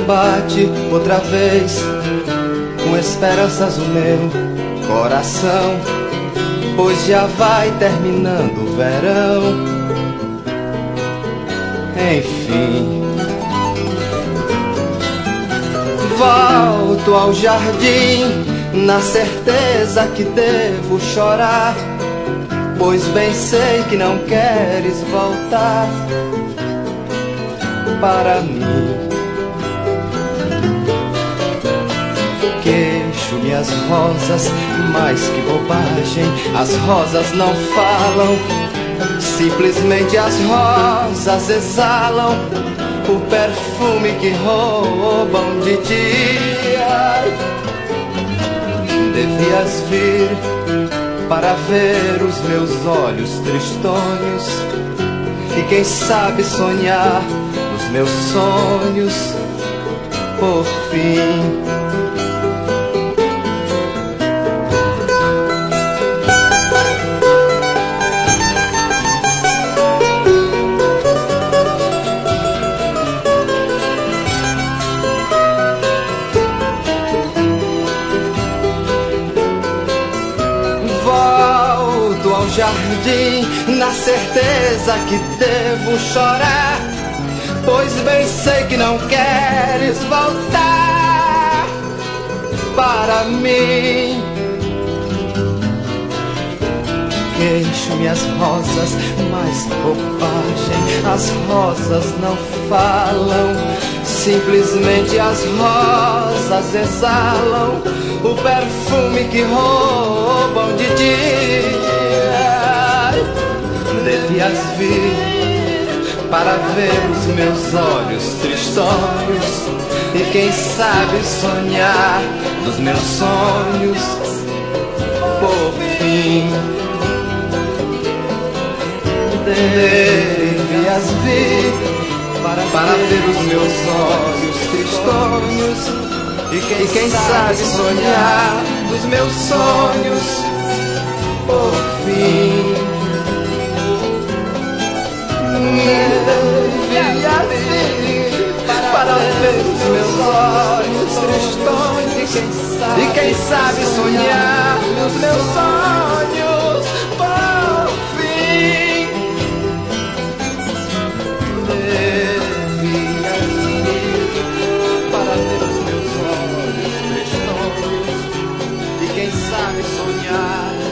bate outra vez com esperanças o meu coração, pois já vai terminando o verão. Enfim, volto ao jardim na certeza que devo chorar, pois bem sei que não queres voltar para mim. Queixo-me as rosas, mas que bobagem, as rosas não falam, simplesmente as rosas exalam o perfume que roubam de dia. Devias vir para ver os meus olhos tristonhos e quem sabe sonhar nos meus sonhos por fim. Volto ao jardim na certeza que devo chorar, pois bem sei que não queres voltar para mim. Queixo-me as rosas, mas que bobagem, as rosas não falam, simplesmente as rosas exalam o perfume que roubam de dia. Devias vir para ver os meus olhos tristonhos e quem sabe sonhar dos meus sonhos por fim. Devias vir para ver os meus olhos tristonhos e quem sabe sonhar dos meus sonhos por fim. Devias vir para ver os meus olhos tristonhos e quem sabe sonhar dos meus sonhos por fim. Devias vir para ver os meus olhos tristonhos e quem sabe sonhar